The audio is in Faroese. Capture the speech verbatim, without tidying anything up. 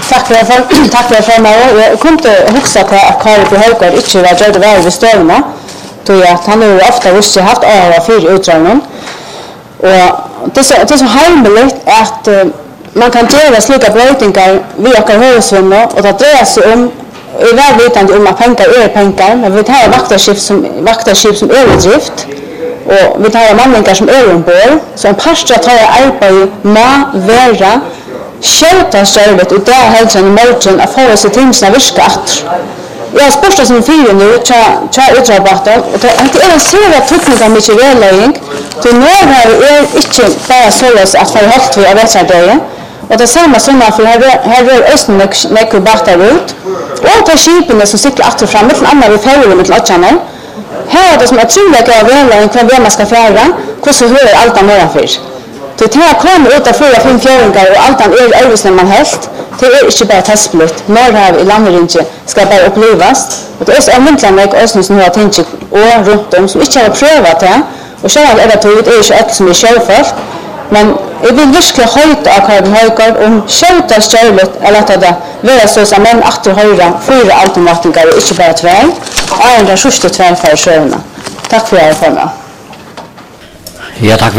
Tack för det. Tack för det. Jag kom inte huxa på att Karl på Högård inte var gjorde väl vid stövna. Då att han har ofta också haft öra för utdragningen. Och det så det är så hemligt att uh, man kan göra slika brötingar via karhusvänner och det drar sig om i välvetande om att pengar är pengar, men vi tar vaktarskip som vaktarskip som är i drift och vi tar manningar som är ombord, så en pastor tar arbete med vara skjuta stället och där hälsan i morgon att få sig timsna viskat. Jag har spårstat som fyra nu, tja utrabatten, och det är en serie tekniker mycket välläggning, så nu här är inte bara så att få hållt vid av vätsardöjen, och det samma som man för här är östen näcker battar ut, och det är skipen som cyklar att och fram, med andra vid färger med lottarna. Här är det som är troligt av välläggning kvar man ska färra, hur så hör allt annat för. Det här kommer ut av fyra, fem fjärringar och allt annat är övrigt man helst. Det är inte bara testblut. Norrhav i landrinje ska bara upplevas. Och det är så användligt med östen som har tänkt och runt om som inte har prövat det. Och själv är det tydligt är inte ett som är självfört. Men jag vill verkligen höjta av Karl Högård om skjuta stjärlet eller att det vara så som en aktor höjra fyra automatikar och inte bara två. Och en där sjuste två för sjöarna. Tack för er, Forna. Ja, tack.